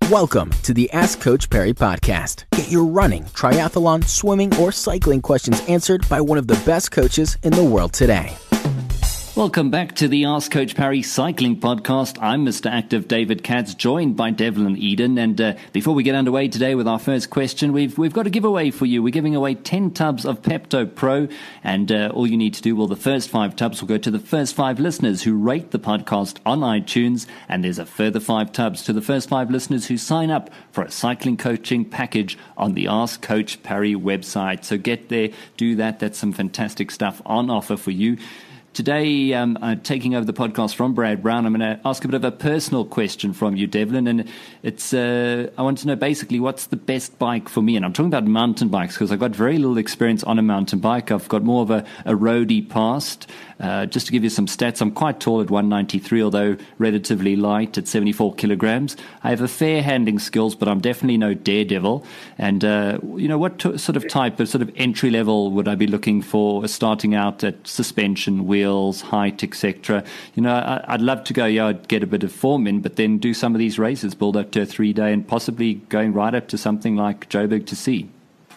Welcome to the Ask Coach Parry podcast. Get your running, triathlon, swimming, or cycling questions answered by one of the best coaches in the world today. Welcome back to the Ask Coach Parry Cycling Podcast. I'm Mr. Active David Katz, joined by Devlin Eden. And before we get underway today with our first question, we've got a giveaway for you. We're giving away 10 tubs of Pepto Pro. And all you need to do, the first 5 tubs will go to the first 5 listeners who rate the podcast on iTunes. And there's a further 5 tubs to the first 5 listeners who sign up for a cycling coaching package on the Ask Coach Parry website. So get there, do that. That's some fantastic stuff on offer for you. Today, taking over the podcast from Brad Brown, I'm going to ask a bit of a personal question from you, Devlin, and it's I want to know basically what's the best bike for me, and I'm talking about mountain bikes because I've got very little experience on a mountain bike. I've got more of a roadie past. Just to give you some stats, I'm quite tall at 193, although relatively light at 74 kilograms. I have a fair handling skills, but I'm definitely no daredevil. And, what sort of entry level would I be looking for starting out at suspension, wheels, height, etc.? I'd love to go, I'd get a bit of form in, but then do some of these races, build up to a 3-day and possibly going right up to something like Joburg to Sea.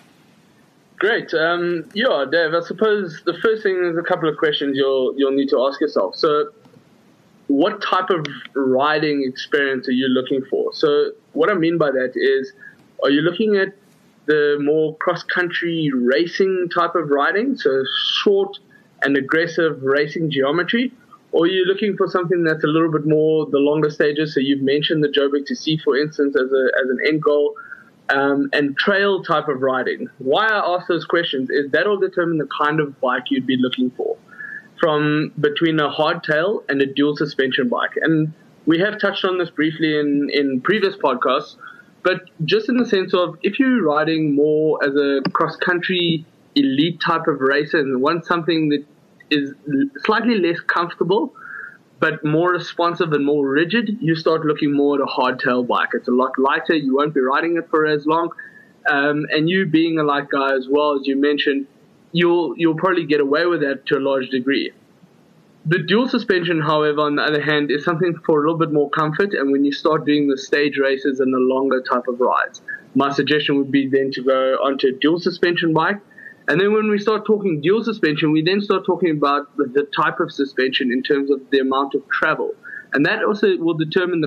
Great. Dave, I suppose the first thing is a couple of questions you'll need to ask yourself. So what type of riding experience are you looking for? So what I mean by that is, are you looking at the more cross-country racing type of riding, so short and aggressive racing geometry? Or are you looking for something that's a little bit more the longer stages? So you've mentioned the Joburg to Sea, for instance, as an end goal. And trail type of riding. Why I ask those questions is that'll determine the kind of bike you'd be looking for, from between a hardtail and a dual suspension bike. And we have touched on this briefly in previous podcasts, but just in the sense of if you're riding more as a cross-country elite type of racer and want something that is slightly less comfortable but more responsive and more rigid, you start looking more at a hardtail bike. It's a lot lighter. You won't be riding it for as long. And you being a light guy as well, as you mentioned, you'll probably get away with that to a large degree. The dual suspension, however, on the other hand, is something for a little bit more comfort. And when you start doing the stage races and the longer type of rides, my suggestion would be then to go onto a dual suspension bike. And then when we start talking dual suspension, we then start talking about the type of suspension in terms of the amount of travel. And that also will determined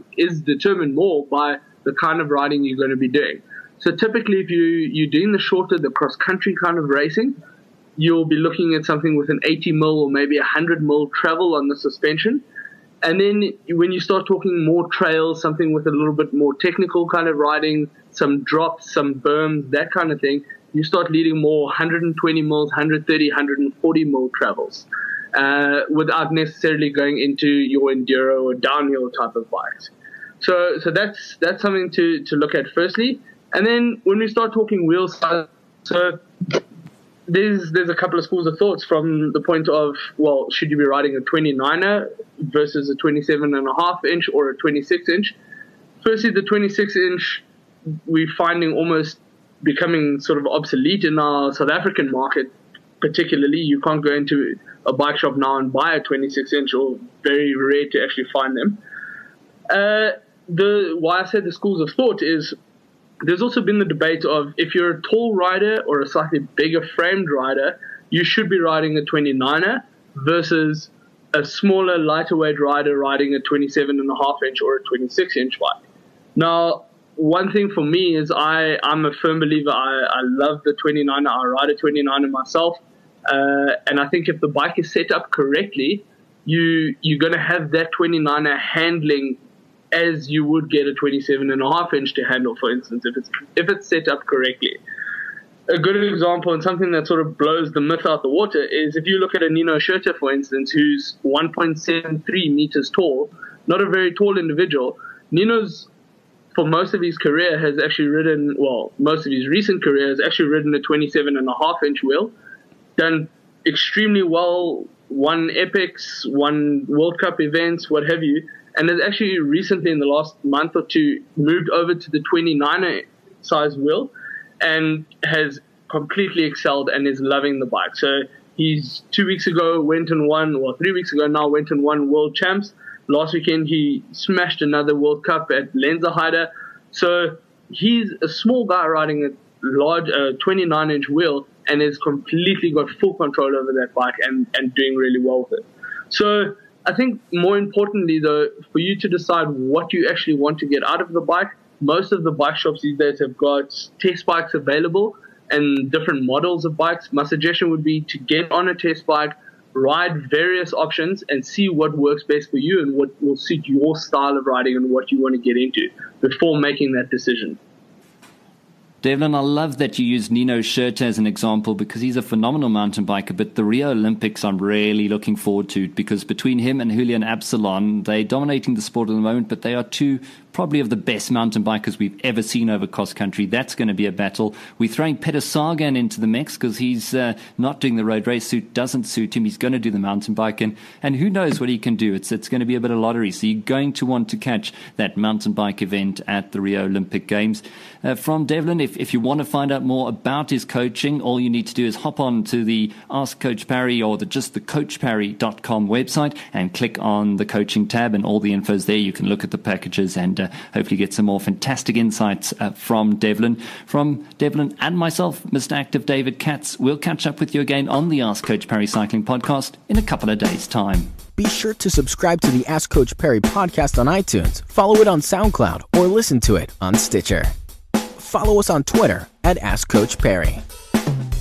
more by the kind of riding you're going to be doing. So typically if you're doing the shorter, the cross-country kind of racing, you'll be looking at something with an 80 mil or maybe 100 mil travel on the suspension. And then when you start talking more trails, something with a little bit more technical kind of riding, some drops, some berms, that kind of thing, you start leading more 120 mils, 130, 140 mil travels without necessarily going into your enduro or downhill type of bikes. So that's something to look at firstly. And then when we start talking wheel size, so there's a couple of schools of thoughts from the point of, well, should you be riding a 29er versus a 27.5 inch or a 26 inch? Firstly, the 26 inch we're finding almost becoming sort of obsolete in our South African market, particularly. You can't go into a bike shop now and buy a 26-inch, or very rare to actually find them. Why I said the schools of thought is there's also been the debate of if you're a tall rider or a slightly bigger framed rider, you should be riding a 29er versus a smaller, lighter weight rider riding a 27.5-inch or a 26-inch bike. Now, one thing for me is I'm a firm believer. I love the 29er. I ride a 29er myself. And I think if the bike is set up correctly, you're going to have that 29er handling as you would get a 27.5 inch to handle, for instance, if it's set up correctly. A good example and something that sort of blows the myth out the water is if you look at a Nino Schurter, for instance, who's 1.73 meters tall, not a very tall individual. Nino's, for most of his career, has actually ridden, most of his recent career has actually ridden a 27.5 inch wheel, done extremely well, won epics, won World Cup events, what have you, and has actually recently in the last month or two moved over to the 29er size wheel and has completely excelled and is loving the bike. So he's 2 weeks ago went and won, 3 weeks ago now went and won World Champs. Last weekend he smashed another World Cup at Lenzerheide. So he's a small guy riding a large 29-inch wheel and has completely got full control over that bike and doing really well with it. So I think more importantly, though, for you to decide what you actually want to get out of the bike, most of the bike shops these days have got test bikes available and different models of bikes. My suggestion would be to get on a test bike, ride various options, and see what works best for you and what will suit your style of riding and what you want to get into before making that decision. Devlin, I love that you use Nino Schurter as an example because he's a phenomenal mountain biker, but the Rio Olympics I'm really looking forward to because between him and Julian Absalon, they're dominating the sport at the moment, but they are two probably of the best mountain bikers we've ever seen over cross country. That's going to be a battle. We're throwing Peter Sagan into the mix because he's not doing the road race suit, doesn't suit him. He's going to do the mountain bike, and who knows what he can do. It's going to be a bit of lottery. So you're going to want to catch that mountain bike event at the Rio Olympic Games. From Devlin, if you want to find out more about his coaching, all you need to do is hop on to the Ask Coach Parry or just the coachparry.com website and click on the coaching tab, and all the info's there. You can look at the packages and hopefully get some more fantastic insights from Devlin. From Devlin and myself, Mr. Active David Katz, we'll catch up with you again on the Ask Coach Parry Cycling Podcast in a couple of days' time. Be sure to subscribe to the Ask Coach Parry podcast on iTunes, follow it on SoundCloud, or listen to it on Stitcher. Follow us on Twitter at Ask Coach Parry.